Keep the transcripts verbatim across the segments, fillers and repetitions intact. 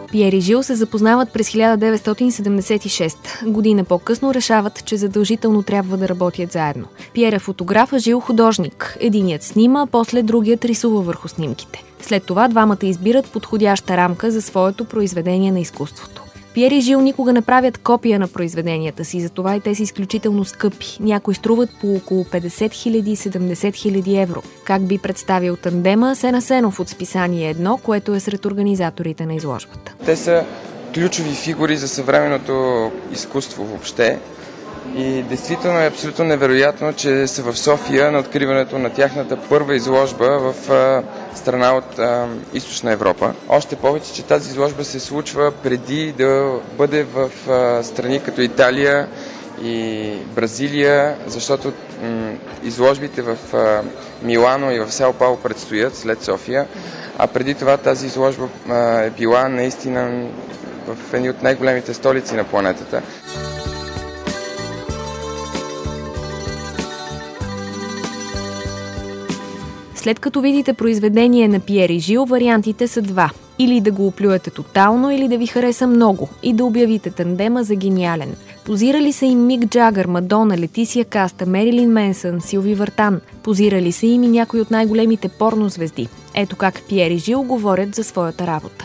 Пиер и Жил се запознават през хиляда деветстотин седемдесет и шеста. Година по-късно решават, че задължително трябва да работят заедно. Пиер е фотограф, а Жил художник. Единият снима, после другият рисува върху снимките. След това двамата избират подходяща рамка за своето произведение на изкуството. Пиер и Жил никога не правят копия на произведенията си, затова и те са изключително скъпи. Някои струват по около петдесет хиляди и седемдесет хиляди евро. Как би представил тандема Асен Асенов от списание Едно, което е сред организаторите на изложбата. Те са ключови фигури за съвременното изкуство въобще. И действително е абсолютно невероятно, че са в София на откриването на тяхната първа изложба в а, страна от а, Източна Европа. Още повече, че тази изложба се случва преди да бъде в а, страни като Италия и Бразилия, защото м- изложбите в а, Милано и в Сао Пауло предстоят след София, а преди това тази изложба а, е била наистина в едни от най-големите столици на планетата. След като видите произведение на Пиер и Жил, вариантите са два. Или да го оплюете тотално, или да ви хареса много и да обявите тандема за гениален. Позирали са им Мик Джагър, Мадона, Летисия Каста, Мерилин Менсън, Силви Вартан. Позирали са им и някои от най-големите порнозвезди. Ето как Пиер и Жил говорят за своята работа.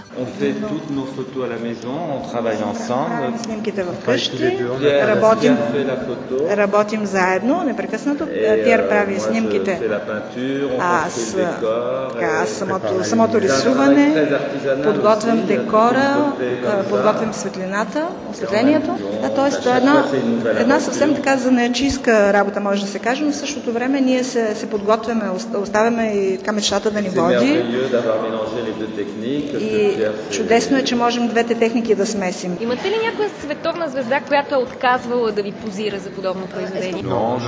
Снимките вкъщи, работим, работим заедно, непрекъснато. Пиер прави снимките, аз, така, аз самото, самото рисуване, подготвям декора, подготвям светлината, осветлението. Да, т.е. една, една съвсем така занаятчийска работа, може да се каже, но в същото време ние се, се подготвяме, оставяме и така мечтата да ни води. И чудесно е, че можем двете техники да смесим. Имате ли някоя световна звезда, която е отказвала да ви позира за подобно произведение?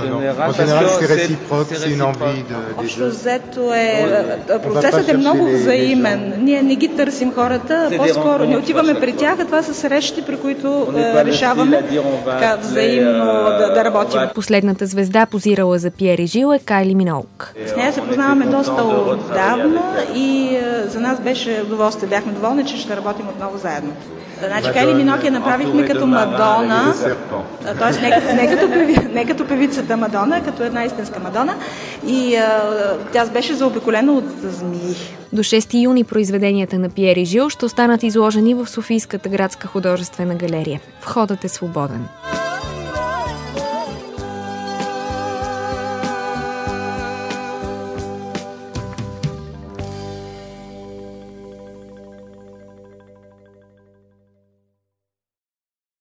Общо взето е... Процесът е много взаимен. Ние не ги търсим хората, по-скоро не отиваме при тях, а това са срещи, при които е, решаваме така, взаимно да, да работим. Последната звезда, позирала за Пиер и Жил, е Кайли Миноуг. С нея се познаваме доста отдавна и е, за нас беше удоволствие. Бяхме доволни, че ще работим отново заедно. Значи Кайли Миноуг я направихме като Мадона, т.е. не, не, като не като певицата Мадона, а като една истинска Мадона. И а, тя беше заобиколена от змии. До шести юни произведенията на Пиер и Жил ще останат изложени в Софийската градска художествена галерия. Входът е свободен.